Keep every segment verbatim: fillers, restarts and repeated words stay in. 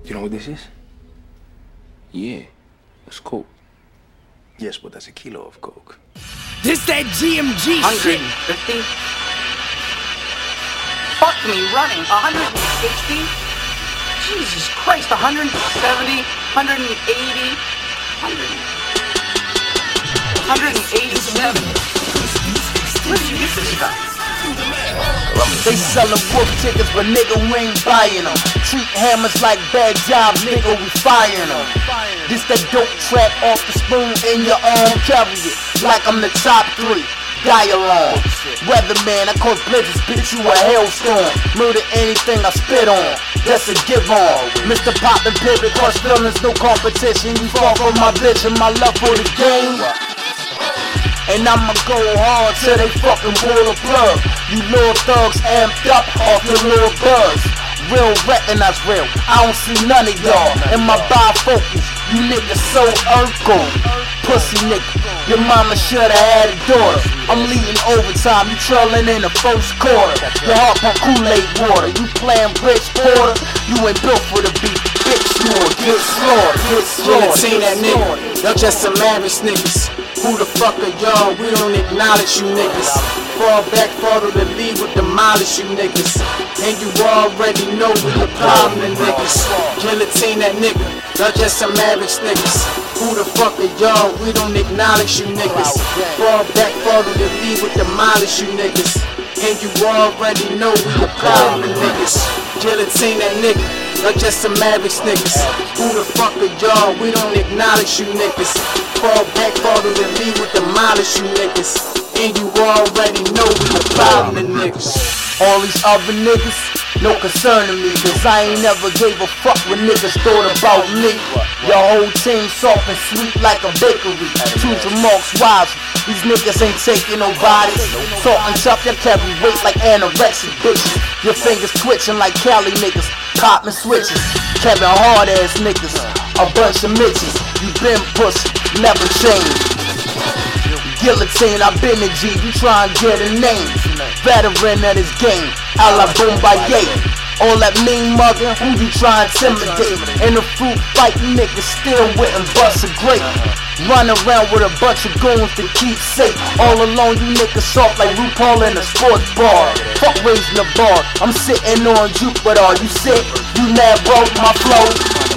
You know what this is? Yeah, it's coke. Yes, but that's a kilo of coke. This that G M G one shit. hundred fifty? Fuck me, running. one hundred sixty? Jesus Christ, one hundred seventy, one hundred eighty, one hundred eighty-seven. Where did you get this stuff? They sellin' wolf tickets, but nigga, we ain't buyin' them. Treat hammers like bad jobs, nigga, we firin' them. This that dope trap off the spoon in your arm, carry it like I'm the top three. Dialogue, weatherman, I cause blizzards, bitch, you a hailstorm. Murder anything I spit on, that's a give on. Mister Pop and Pivot, cause feelings, no competition. You fall for my bitch and my love for the game. And I'ma go hard till they fucking pull a plug. You little thugs amped up off your little buzz. Real recognize real, I don't see none of y'all. In my bifocals, you niggas so Urkel. Pussy nigga, your mama shoulda had a daughter. I'm leading overtime, you trolling in the first quarter. Your heart pump Kool-Aid water. You playing Rich Porter, you ain't built for the beat. Bitch, you will get slaughtered, get slaughtered. Guillotine that nigga, y'all just some average niggas. Who the fuck are y'all? We don't acknowledge you niggas. Fall back, follow the lead, with demolish you niggas. And you already know we the problem, niggas. Guillotine that nigga, y'all just some average niggas. Who the fuck are y'all? We don't acknowledge you niggas. Fall back, follow the lead, with demolish you niggas. And you already know we the problem, niggas. Guillotine that nigga, y'all just some average niggas. Who the fuck are y'all? We don't acknowledge you niggas. Fall back, follow the lead, with demolish you niggas. And you already know we the problem, niggas. All these other niggas, no concern to me, cause I ain't never gave a fuck when niggas thought about me. Your whole team soft and sweet like a bakery. Choose remarks wisely, these niggas ain't taking no bodies. Salt and tough, you carry weight like anorexic bitches. Your fingers twitching like Cali niggas, poppin' switches. Kevin hard ass niggas, a bunch of bitches. You been pussy, never changed. Guillotine, I been a G, you try and get a name. Veteran of this game, a la Bombaye. All that mean muggin', who you try and intimidate? In a fruit fight, niggas still with and bust a grape. Run around with a bunch of goons to keep safe. All alone, you niggas soft like RuPaul in a sports bar. Fuck raising the bar, I'm sitting on Jupiter. You sick? You mad broke my flow?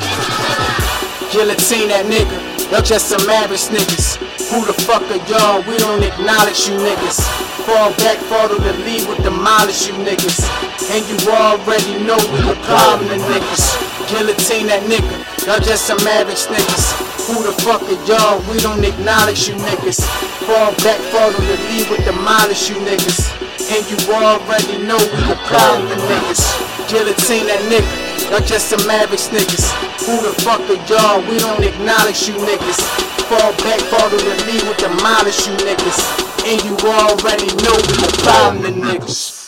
Guillotine that nigga, y'all just some average niggas. Who the fuck are y'all? We don't acknowledge you niggas. Fall back, follow the lead, with demolish you niggas. And you already know we the problem, niggas. Guillotine that nigga, y'all just some average niggas. Who the fuck are y'all? We don't acknowledge you niggas. Fall back, follow the lead, with demolish you niggas. And you already know we the problem, niggas. Guillotine that nigga, y'all just some average niggas. Who the fuck are y'all? We don't acknowledge you niggas. Fall back, follow the lead, with demolish you niggas. And you already know we the problem, niggas.